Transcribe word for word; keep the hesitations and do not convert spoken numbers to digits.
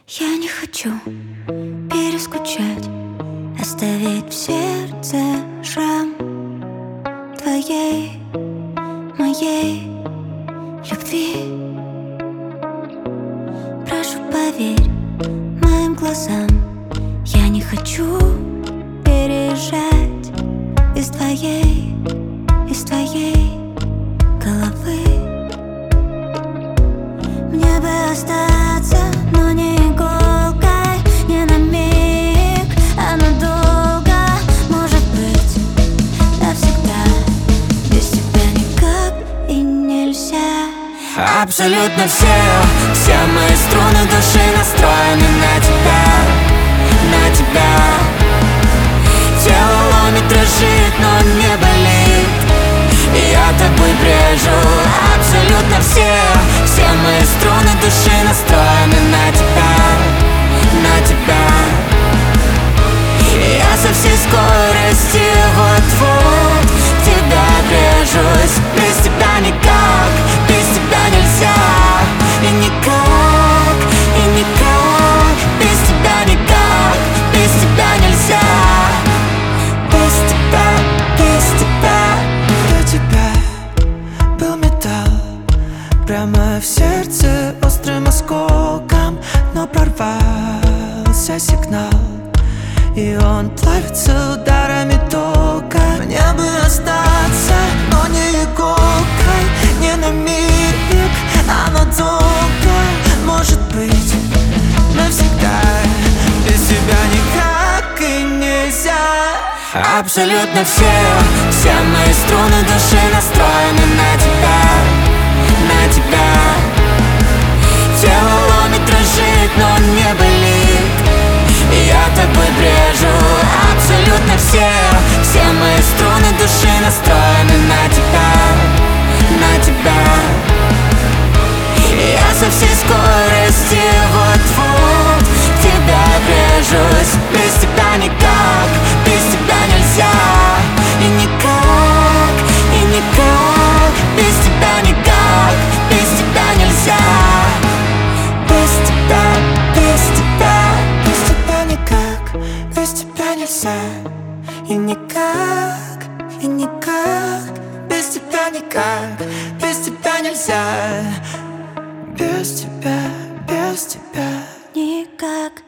Я не хочу перескучать, оставить в сердце шрам твоей, моей любви. Прошу, поверь моим глазам, я не хочу переезжать из твоей, из твоей головы. Мне бы остаться, но не иголкой, не на миг, а надолго. Может быть, навсегда. Без тебя никак и нельзя. Абсолютно все, все мои струны души настроены на тебя, на тебя. Тело ломит, дрожит, но не болит, и я тобой брежу. Абсолютно все, все мои струны души настроены на тебя, на тебя. И я со всей скорости вот-вот в тебя врежусь. Без тебя никак, без тебя нельзя. И никак, и никак, без тебя никак, без тебя нельзя. Без тебя, без тебя. До тебя был металл прямо в сердце острым осколком, но прорвался сигнал, и он плавится ударами тока. Мне бы остаться, но не иголкой, не на миг, а надолго. Может быть, навсегда. Без тебя никак и нельзя. Абсолютно все, все мои струны души настроены на тебя, на тебя. Тело ломит, дрожит, но не болит, и я тобой брежу. Абсолютно все, все мои струны души настроены на тебя, на тебя. И я со всей скорости вот-вот в тебя врежусь. Без тебя никак, без тебя нельзя. И никак, и никак, без тебя никак, без тебя нельзя. Без тебя, без тебя, Без тебя никак, без тебя нельзя. И никак, и никак, без тебя никак, без тебя нельзя. Без тебя, без тебя Никак.